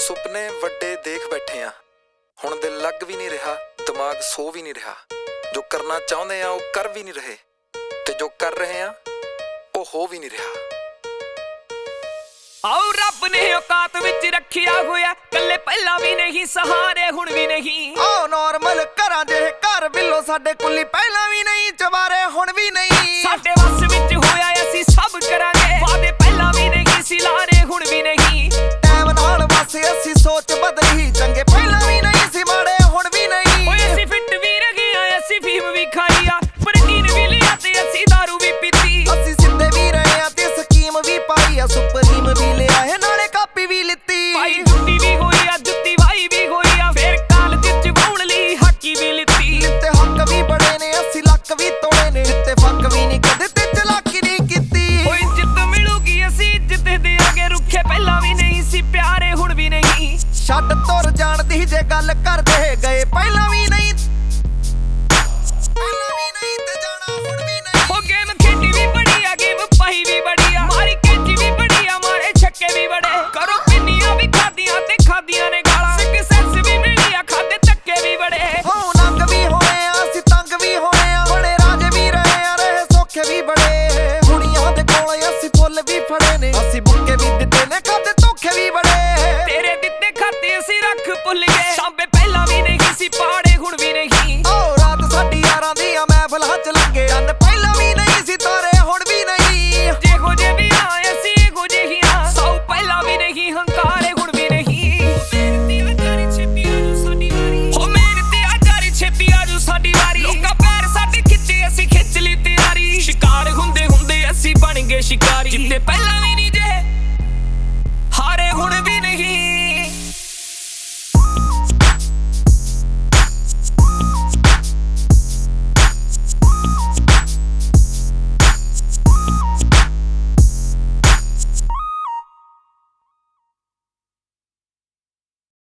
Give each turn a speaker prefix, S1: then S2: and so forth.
S1: ਸੁਪਨੇ ਵੱਡੇ ਦੇਖ ਬੈਠੇ ਆ, ਹੁਣ ਦਿਲ ਲੱਗ ਵੀ ਨਹੀਂ ਰਿਹਾ, ਦਿਮਾਗ ਸੋ ਵੀ ਨਹੀਂ ਰਿਹਾ। ਜੋ ਕਰਨਾ ਚਾਹੁੰਦੇ ਆ ਉਹ ਕਰ ਵੀ ਨਹੀਂ ਰਹੇ, ਤੇ ਜੋ ਕਰ ਰਹੇ ਆ ਉਹ ਹੋ ਵੀ ਨਹੀਂ ਰਿਹਾ।
S2: ਆਓ ਰੱਬ ਨੇ ਔਕਾਤ ਵਿੱਚ ਰੱਖਿਆ ਹੋਇਆ, ਕੱਲੇ ਪਹਿਲਾਂ ਵੀ ਨਹੀਂ ਸਹਾਰੇ ਹੁਣ ਵੀ ਨਹੀਂ।
S3: ਆਓ ਨਾਰਮਲ ਘਰਾਂ ਜਿਹੇ ਘਰ ਬਿੱਲੋ ਸਾਡੇ ਕੁੱਲੀ ਪਹਿਲਾਂ ਵੀ ਨਹੀਂ ਚਵਾਰੇ ਹੁਣ ਵੀ ਨਹੀਂ।
S2: ਸਾਡੇ ਵੱਸ ਵਿੱਚ ਹੋਇਆ ਅਸੀਂ ਸਭ ਕਰਾਂਗੇ, ਵਾਦੇ ਪਹਿਲਾਂ ਵੀ ਨਹੀਂ ਸੀ ਲਾਰੇ ਹੁਣ ਵੀ ਨਹੀਂ।
S3: ਟਾਈਮ ਨਾਲ ਬਸ ਅਸੀਂ ਸੋਚ ਬਦਲੀ, ਚੰਗੇ ਪਹਿਲਾਂ ਵੀ ਨਹੀਂ ਸੀ ਮਾੜੇ ਹੁਣ ਵੀ ਨਹੀਂ।
S2: ਓਏ ਅਸੀਂ ਫਿੱਟ ਵੀ ਰਹੇ ਆ, ਅਸੀਂ ਫੀਮ ਵੀ ਖਾਈ ਆ, ਪ੍ਰੋਟੀਨ ਵੀ ਲਿਆ ਤੇ ਅਸੀਂ ਦਾਰੂ ਵੀ ਪੀਤੀ।
S3: ਅਸੀਂ ਸਿੱਧੇ ਵੀ ਰਹੇ ਆ ਤੇ ਸਕੀਮ ਵੀ ਪਾਈ ਆ, ਸੁਪਰੀਮ ਵੀ ਲਿਆ ਹੈ ਨਾਲੇ ਕਾਪੀ ਵੀ ਲਿੱਤੀ।
S2: ਭਾਈ ਜੁੱਤੀ ਵੀ ਹੋਈ ਆ, ਜੁੱਤੀ ਵਾਈ ਵੀ ਹੋਈ ਆ, ਫੇਰ ਕਾਲਜ ਚ ਵਾਉਣ ਲਈ ਹਾਕੀ ਵੀ ਲਿੱਤੀ।
S3: ਤੇ ਹੱਕ ਵੀ ਬੜੇ ਨੇ ਅਸੀਂ ਲੱਕ ਵੀ ਤੋੜੇ ਨੇ, ਤੇ ਫੱਕ ਵੀ ਨਹੀਂ ਕਦੇ ਤੇ ਚਲਾਕੀ ਨਹੀਂ ਕੀਤੀ।
S2: ਓਏ ਇੱਜ਼ਤ ਮਿਲੂਗੀ ਅਸੀਂ ਇੱਜ਼ਤ ਦੇਾਂਗੇ, ਰੁੱਖੇ ਪਹਿਲਾਂ ਵੀ ਨਹੀਂ ਸੀ ਪਿਆਰੇ ਹੁਣ ਵੀ ਨਹੀਂ।
S3: ਛੱਡ ਤੁਰ ਜਾਣ ਦੀ ਜੇ ਗੱਲ ਕਰਦੇ ਗਏ ਪਹਿਲਾਂ ਵੀ ਨਹੀਂ, ਪਹਿਲਾਂ ਵੀ ਨਹੀਂ ਤੇ ਜਾਣਾ ਹੁਣ ਵੀ ਨਹੀਂ।
S2: ਉਹ ਗੇਮ ਖੇਡੀ ਵੀ ਬੜੀ ਆ, ਗੇਮ ਪਾਈ ਵੀ ਬੜੀ ਆ, ਮਾਰੀ ਕੈਂਚੀ ਵੀ ਬੜੀ ਆ, ਮਾਰੇ ਛੱਕੇ ਵੀ ਬੜੇ। ਕਰੋ ਪਿੰਨੀਆਂ ਵੀ ਖਾਦੀਆਂ ਤੇ ਖਾਦੀਆਂ ਨੇ ਗਾਲਾਂ, ਸਿੱਕ ਸੈਂਸ ਵੀ ਮਿਲੀ ਆ, ਖਾਦੇ ਧੱਕੇ ਵੀ ਬੜੇ।
S3: ਹੋ ਨੰਗ ਵੀ ਹੋਏ ਆ ਅਸੀਂ ਤੰਗ ਵੀ ਹੋਏ ਆ, ਬੜੇ ਰਾਜੇ ਵੀ ਰਹੇ ਆ ਰਹੇ ਸੌਖੇ ਵੀ ਬੜੇ। ਕੁੜੀਆਂ ਦੇ ਕੋਲ ਅਸੀਂ ਫੁੱਲ ਵੀ ਫੜੇ ਨੇ, ਅਸੀਂ ਬੁੱਕੇ ਵੀ ਦਿੱਤੇ ਨੇ ਖਾਦੇ